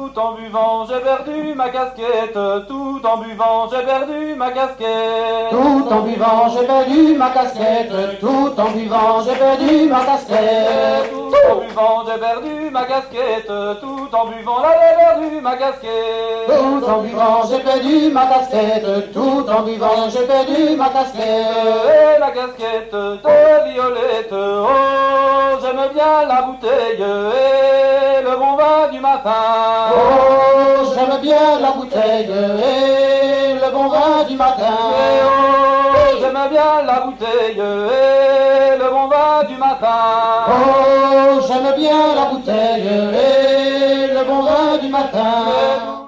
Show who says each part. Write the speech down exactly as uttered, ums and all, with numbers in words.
Speaker 1: tout en buvant, j'ai perdu ma casquette. Tout en buvant, j'ai perdu ma casquette.
Speaker 2: Tout en buvant, j'ai perdu ma casquette. Tout en buvant, j'ai perdu ma casquette.
Speaker 1: Tout en buvant, j'ai perdu ma casquette. Tout en buvant, là j'ai perdu ma casquette.
Speaker 2: Tout en buvant, j'ai perdu ma casquette. Tout en buvant, j'ai perdu ma casquette.
Speaker 1: Et la casquette de Violette, oh, j'aime bien la bouteille et le bon vin du matin.
Speaker 2: Oh, j'aime bien la bouteille et le bon vin du matin.
Speaker 1: Et oh, j'aime bien la bouteille et le bon vin du matin.
Speaker 2: Oh, j'aime bien la bouteille et le bon vin du matin.